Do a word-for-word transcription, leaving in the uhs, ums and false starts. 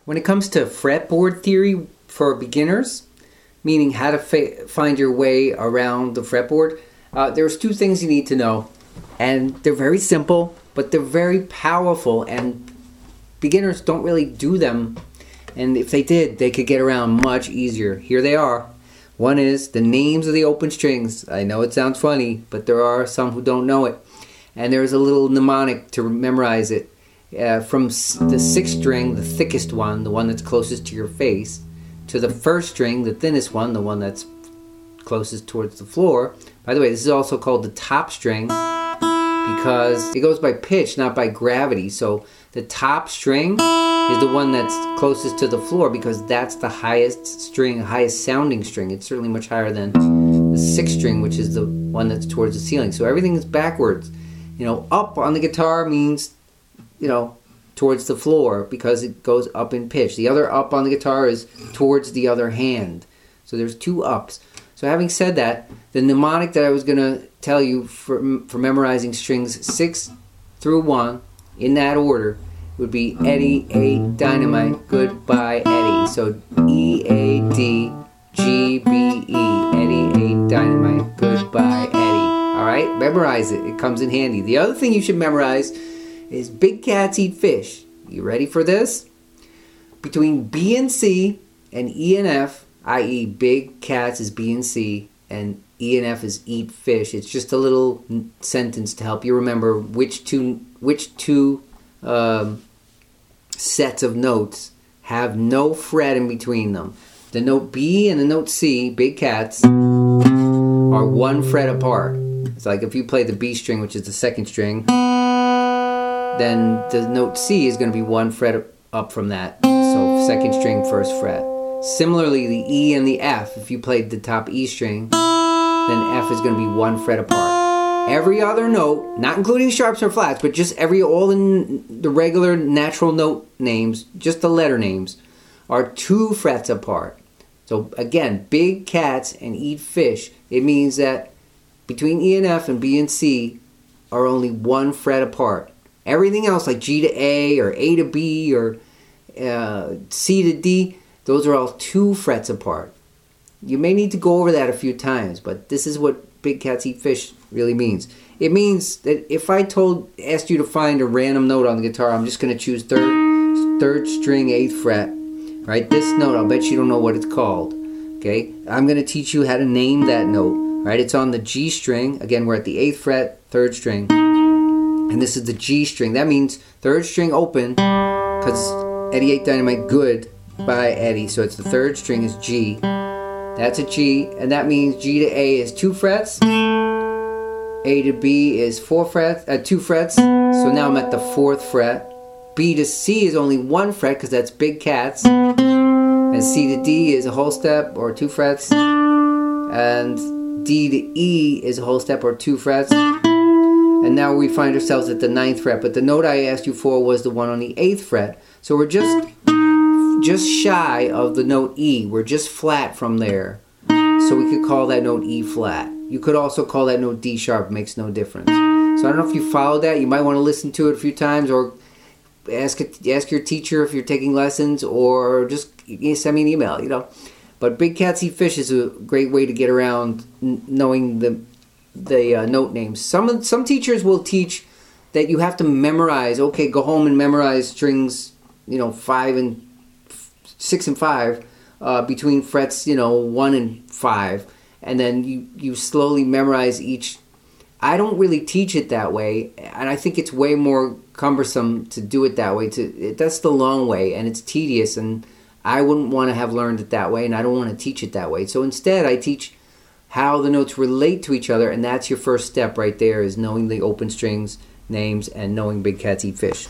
When it comes to fretboard theory for beginners, meaning how to fa- find your way around the fretboard, uh, there's two things you need to know. And they're very simple, but they're very powerful, and beginners don't really do them. And if they did, they could get around much easier. Here they are. One is the names of the open strings. I know it sounds funny, but there are some who don't know it. And there's a little mnemonic to memorize it. Uh, from the sixth string, the thickest one, the one that's closest to your face, to the first string, the thinnest one, the one that's closest towards the floor. By the way, this is also called the top string because it goes by pitch, not by gravity. So the top string is the one that's closest to the floor because that's the highest string, highest sounding string. It's certainly much higher than the sixth string, which is the one that's towards the ceiling. So everything is backwards. You know, up on the guitar means, you know, towards the floor because it goes up in pitch. The other up on the guitar is towards the other hand. So there's two ups. So having said that, the mnemonic that I was going to tell you for, for memorizing strings six through one, in that order, would be Eddie, A, Dynamite, Goodbye, Eddie. So E, A, D, G, B, E, Eddie, A, Dynamite, Goodbye, Eddie. All right, memorize it. It comes in handy. The other thing you should memorize is Big Cats Eat Fish. You ready for this? Between B and C and E and F, that is Big Cats is B and C and E and F is Eat Fish. It's just a little sentence to help you remember which two which two um, sets of notes have no fret in between them. The note B and the note C, Big Cats, are one fret apart. It's like if you play the B string, which is the second string, then the note C is going to be one fret up from that. So second string, first fret. Similarly, the E and the F, if you played the top E string, then F is going to be one fret apart. Every other note, not including sharps or flats, but just every, all in the regular natural note names, just the letter names, are two frets apart. So again, Big Cats and Eat Fish, it means that between E and F and B and C are only one fret apart. Everything else, like G to A or A to B or uh, C to D, those are all two frets apart. You may need to go over that a few times, but this is what Big Cats Eat Fish really means. It means that if I told, asked you to find a random note on the guitar, I'm just going to choose third, third string, eighth fret. Right? This note, I'll bet you don't know what it's called. Okay? I'm going to teach you how to name that note. Right? It's on the G string. Again, we're at the eighth fret, third string. And this is the G string. That means third string open, because Eddie ate Dynamite, good by Eddie. So it's the third string is G. That's a G, and that means G to A is two frets. A to B is four frets, uh, two frets. So now I'm at the fourth fret. B to C is only one fret because that's Big Cats. And C to D is a whole step or two frets. And D to E is a whole step or two frets. And now we find ourselves at the ninth fret. But the note I asked you for was the one on the eighth fret. So we're just just shy of the note E. We're just flat from there. So we could call that note E flat. You could also call that note D sharp. Makes no difference. So I don't know if you followed that. You might want to listen to it a few times, or ask it, ask your teacher if you're taking lessons, or just send me an email, you know. But Big Cats Eat Fish is a great way to get around n- knowing the the uh, note names. Some some teachers will teach that you have to memorize. Okay, go home and memorize strings, you know, five and f- six and five uh, between frets, you know, one and five, and then you you slowly memorize each. I don't really teach it that way, and I think it's way more cumbersome to do it that way. To it, that's the long way, and it's tedious, and I wouldn't want to have learned it that way, and I don't want to teach it that way. So instead, I teach how the notes relate to each other, and that's your first step right there, is knowing the open strings, names, and knowing Big Cats Eat Fish.